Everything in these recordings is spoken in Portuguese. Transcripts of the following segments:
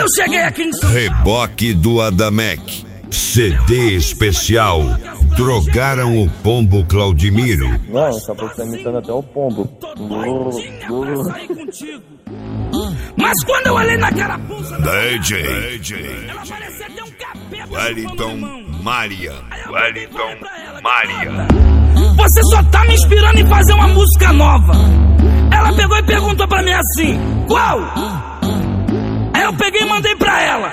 eu cheguei aqui em São Reboque do Adamec, CD especial. Drogaram o pombo Claudimiro. Não, essa pessoa tá imitando até o pombo. Mas quando eu olhei naquela pulsa DJ ela parecia ter um capeta Wellington Maria. Você só tá me inspirando em fazer uma música nova. Ela pegou e perguntou pra mim assim: qual? Aí eu peguei e mandei pra ela: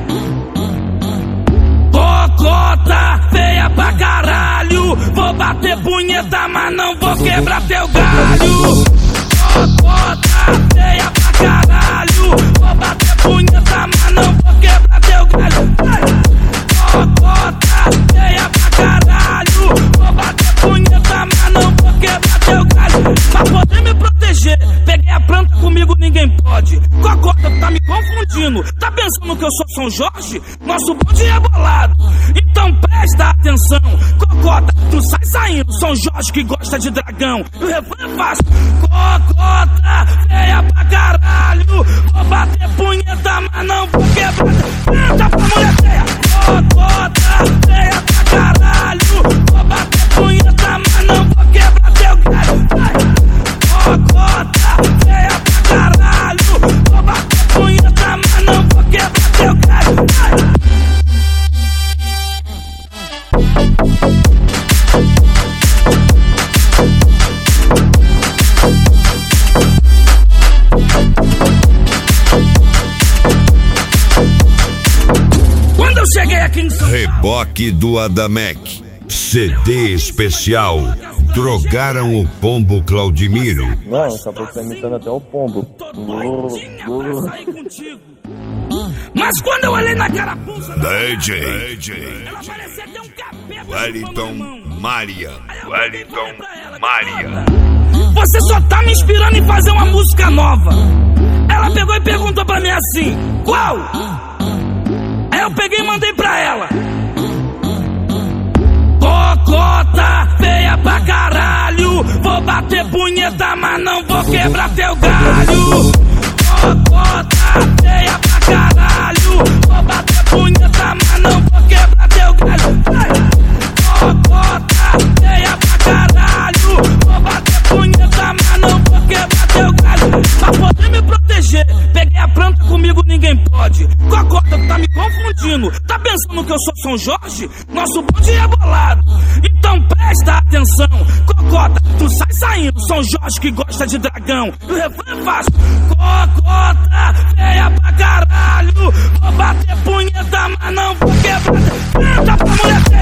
cocota feia pra caralho, vou bater punheta, mas não vou quebrar teu galho. Cocota feia pra caralho, vou bater punheta, mas não vou quebrar teu galho. Cocota feia pra caralho, vou bater punheta, mas não vou quebrar teu galho. Pra poder me proteger, peguei a planta, comigo ninguém pode. Cocota, tá me confundindo, tá pensando que eu sou São Jorge? Nosso bonde é bolado, então presta atenção. Cocota, tu sai saindo, São Jorge que gosta de dragão. E o refrão é fácil: cocota feia pra caralho, vou bater punheta, mas não vou quebrar. Canta pra mulher feia. Cocota feia pra caralho, vou bater punheta, mas não vou quebrar teu galho. Cocota feia pra caralho, vou bater punheta, mas não vou quebrar teu galho. Quando eu cheguei aqui em São Reboque do Adamec, CD especial. Drogaram o pombo Claudimiro. Não, essa pessoa tá imitando até o pombo. Mas quando eu olhei naquela pulsa DJ ela parecia ter um capeta Wellington Maria. Você só tá me inspirando em fazer uma música nova. Ela pegou e perguntou pra mim assim: qual? Aí eu peguei e mandei pra ela: cocota feia pra caralho, vou bater punheta, mas não vou quebrar teu galho. Cocota feia pra caralho, vou bater punheta, mas não vou quebrar teu galho. Cocota feia pra caralho, vou bater punheta, mas não vou quebrar teu galho. Pra poder me proteger, peguei a planta, comigo ninguém pode. Cocota, tá me confundindo, tá pensando que eu sou São Jorge? Nosso bonde é bolado, então presta atenção. Cocota, tu sai saindo, São Jorge que gosta de dragão. E o refrão é fácil: cocota feia pra caralho, vou bater punheta, mas não vou quebrar. Canta pra mulher.